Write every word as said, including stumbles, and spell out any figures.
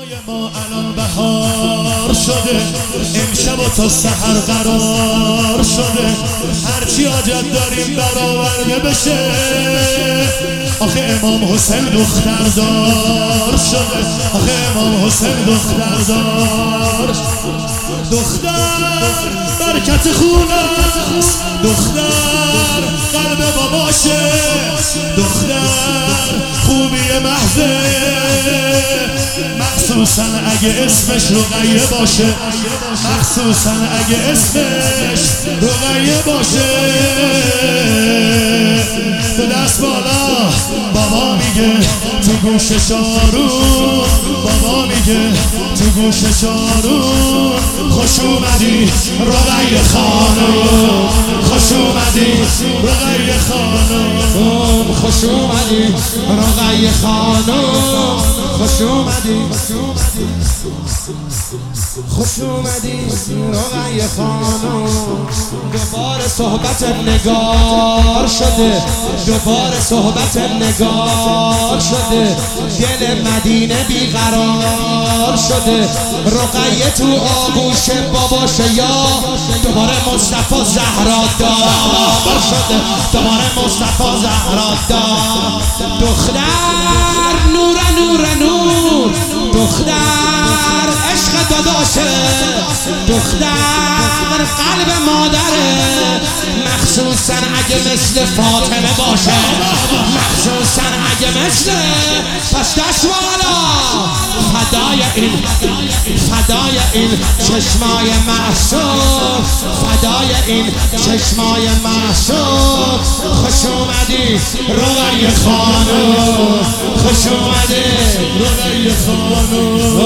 ما الان بهار شده، امشب و تا سحر قرار شده، هرچی حاجت داریم برآورده بشه. آخه امام حسین دختردار شده، آخه امام حسین دختردار. دختر برکت خون است، دختر قلب باباشه، دختر خوبی محضه، مخصوصا اگه اسمش رقیه باشه، مخصوصا اگه اسمش رقیه باشه. تو دست بالا بابا میگه تو گوش شارون، بابا میگه تو گوش شارون. خوش اومدی رقیه خانم، خوش اومدی رقیه خانم، خوش اومدی رقیه خانم، خوش اومدی خوش اومدی رقیه خانم. دوباره صحبت نگار شده، دوباره صحبت نگار شده، دل مدینه بیقرار شده. رقیه تو آغوش باباشه، یا دوباره مصطفی زهرا دار شده، دوباره مصطفی زهرا دار. دختر نور نور نور، دختر عشق داداشه، دختر قلب مادره، مخصوصا اگه مثل فاطمه باشه، مخصوصا اگه مثل. پس دست بالا فدای این، فدای این چشمای معصوم، فدای این چشمای معصوم. خوش اومدی رقیه خانم، خوش اومدی رقیه خانم.